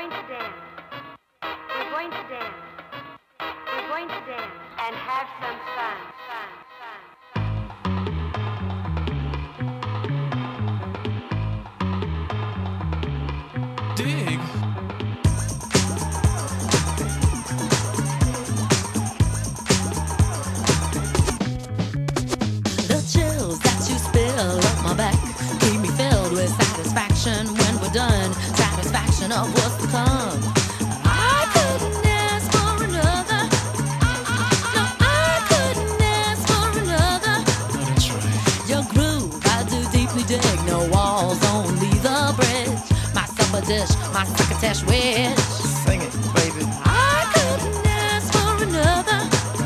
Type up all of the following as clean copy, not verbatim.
going to dance. We're going to dance. We're going to dance and have some fun. Dig. The chills that you spill up my back keep me filled with satisfaction when we're done. Satisfaction of what's to come. I couldn't ask for another. No, I couldn't ask for another. Oh, that's right. Your groove, I do deeply dig. No walls, only the bridge. My supper dish, my succotash wish. Sing it, baby. I couldn't ask for another.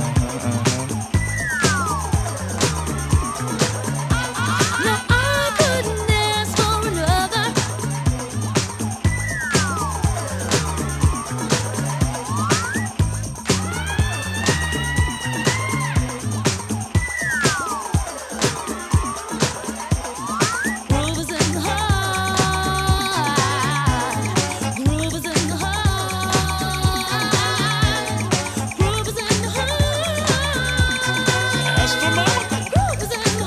No, I couldn't ask for another. Groove is in the heart. Groove is in the heart. Groove is in the heart. That's the moment. Groove is in the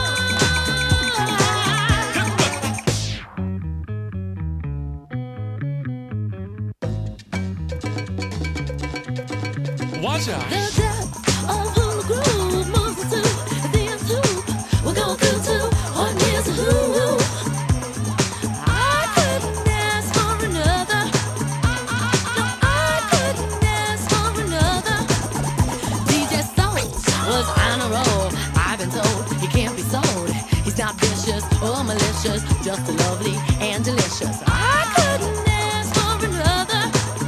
heart. Watch out. The depth of who the groove moves us to the nth hoop. We're going through to what is a who. I couldn't ask for another. No, I couldn't ask for another. DJ Soul was on a roll. I've been told he can't be sold. He's not vicious or malicious, just lovely and delicious. I couldn't ask for another.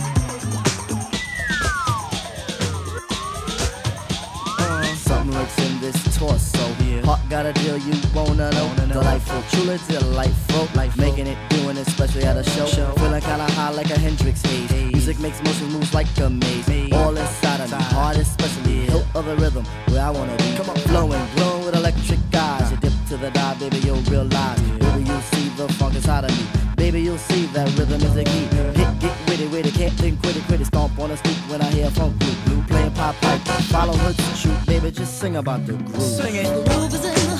Something lurks in this torso. Heart got a deal you wanna know. Delightful, truly delightful. Life making it, doing it, especially at a show. Feeling kinda high like a Hendrix haze. Music makes motion moves like a maze. All inside of me, heart especially. Hilt of the rhythm, where I wanna be. Come on, flowing, glowing with electric eyes. You dip to the dive, baby, you'll realize. Baby, you'll see the funk inside of me. Baby, you'll see that rhythm is the key. Get witty, can't think, quit it. Stomp on the street when I hear funk blue. Playing pop pipe, follow her to shoot. Baby, just sing about the groove. Sing it. The groove is in the